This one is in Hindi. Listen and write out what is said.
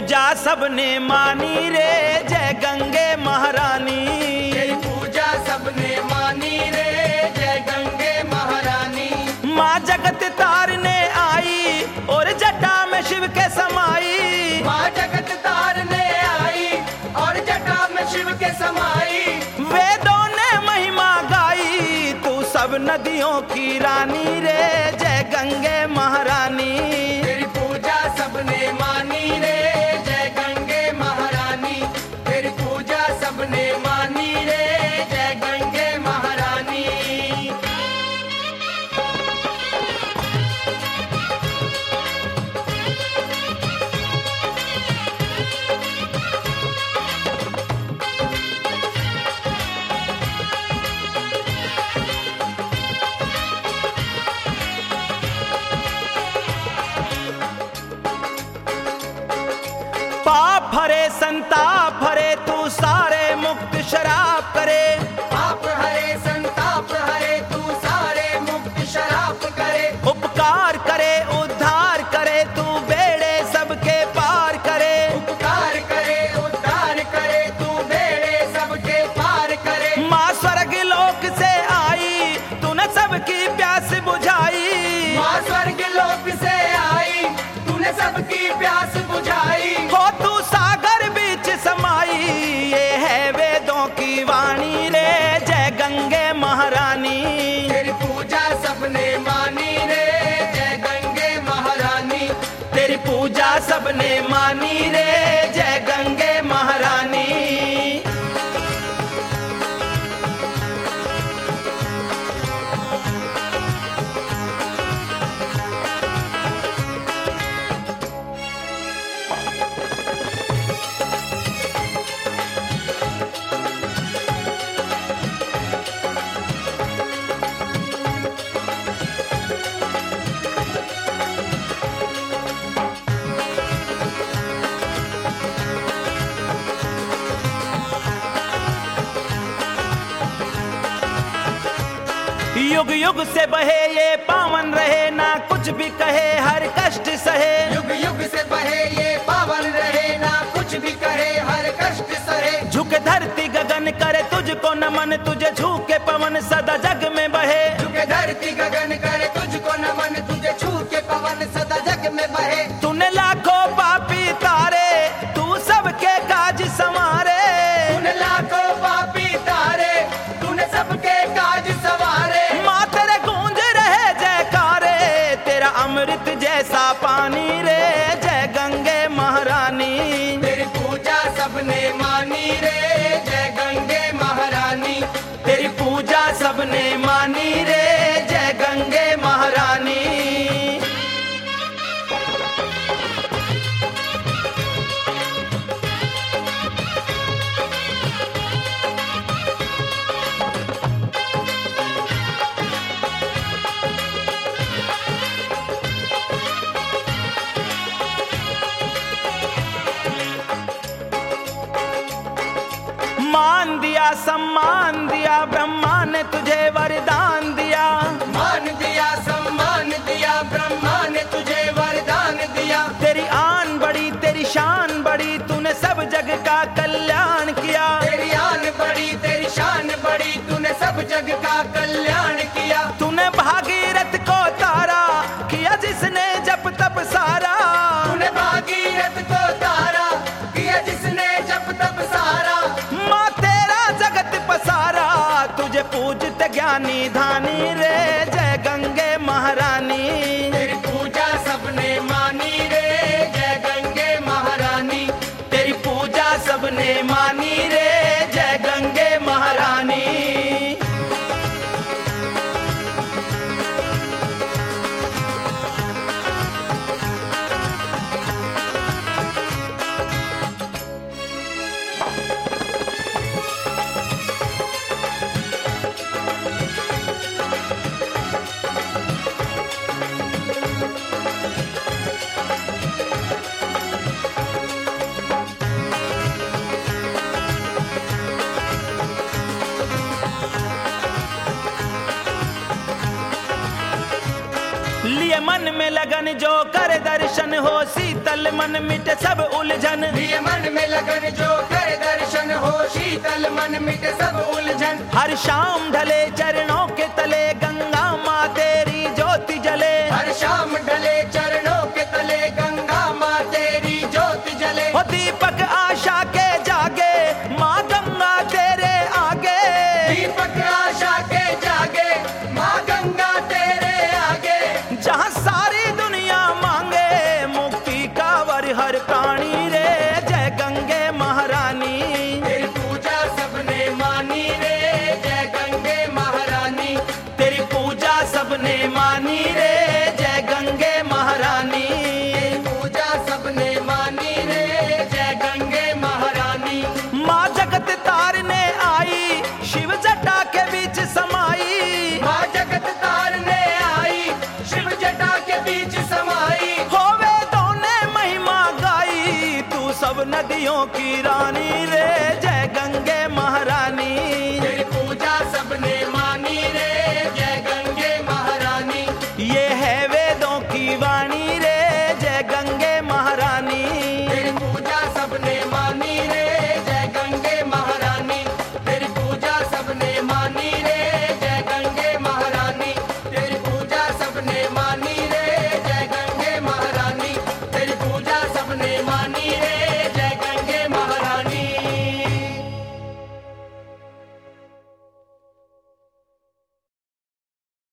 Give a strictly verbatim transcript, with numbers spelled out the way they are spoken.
पूजा सबने मानी रे जय गंगे महारानी। तेरी पूजा सबने मानी रे जय गंगे महारानी। माँ जगत तारने आई और जटा में शिव के समाई। माँ जगत तारने आई और जटा में शिव के समाई। वेदों ने महिमा गाई तू सब नदियों की रानी रे जय गंगे महारानी। तेरी पूजा सबने मानी रे जय गंगे महारानी। तेरी पूजा सबने मानी रे जय गंगे महारानी। पाप हरे संताप हरे तू सारे मुक्त शराब करे। पाप हरे संताप हरे तू सारे मुक्त शराब करे। उपकार करे उद्धार करे तू बेड़े सबके पार करे। उपकार करे उद्धार करे तू बेड़े सबके पार करे। माँ स्वर्ग लोक से आई तूने सबकी प्यास बुझाई। माँ स्वर्ग लोक से आई तूने सबकी प्यास बुझाई। हो तू सागर बीच समाई ये है वेदों की वाणी रे जय गंगे महारानी। तेरी पूजा सबने मानी रे जय गंगे महारानी। तेरी पूजा सबने मानी रे जय गंगे महारानी। युग युग से बहे ये पावन रहे ना कुछ भी कहे हर कष्ट सहे। युग युग से बहे ये पावन रहे ना कुछ भी कहे हर कष्ट सहे। झुके धरती गगन करे तुझको नमन तुझे झूके पवन सदा जग में बहे। झुके धरती गगन करे तुझको नमन तुझे छू के पवन सदा जग में बहे। तूने लाखों पापी तारे तू सबके काज संवारे। तूने लाखों पापी तारे तूने सबके काज सवारे। माँ तेरे गूंज रहे जयकारे तेरा अमृत जैसा पानी रे जय गंगे महारानी। तेरी पूजा सबने मानी रे जय गंगे महारानी। तेरी पूजा सबने मानी रे जय गंगे महारानी। मान दिया सम्मान दिया ब्रह्मा ने तुझे वरदान दिया। मान दिया सम्मान दिया ब्रह्मा ने तुझे वरदान दिया। तेरी आन बड़ी तेरी शान बड़ी तूने सब जग का कल्याण किया। तेरी आन बड़ी तेरी शान बड़ी तूने सब जग का कल्याण किया। तूने भागीरथ को तारा किया जिसने जप तप सारा। तूने भागीरथ को तारा किया जिसने जप तप सारा। माँ तेरा जगत पसारा तुझे पूजते ज्ञानी धानी रे जय गंगे महारानी। तेरी पूजा सबने मानी रे जय गंगे महारानी। तेरी पूजा सबने मानी रे जय गंगे महारानी। लिए मन में लगन जो कर दर्शन हो, शीतल मन मिटे सब उलझन। लिए मन में लगन जो कर दर्शन हो, शीतल मन मिटे सब उलझन। हर शाम ढले चरणों के तले, गंगा माँ तेरी ज्योति जले। हर शाम ढले चरणों के तले, गंगा माँ तेरी ज्योति जले। हो दीपक आशा के जागे, माँ गंगा तेरे आगे। दीपक आशा के जागे, माँ गंगा तेरे आगे। जहाँ सारी दुनिया मांगे मुक्ति का वर हर प्राणी रे, जय गंगे महारानी। तेरी पूजा सबने मानी रे, जय गंगे महारानी। तेरी पूजा सबने मानी रे, जय गंगे महारानी। तेरी पूजा सबने मानी रे, जय गंगे महारानी। माँ जगत तारने आई, शिव जटा के बीच समाई। माँ जगत तारने आई, शिव जटा के बीच समाई। होवे दोने महिमा गाई, तू सब नदियों की रानी रे,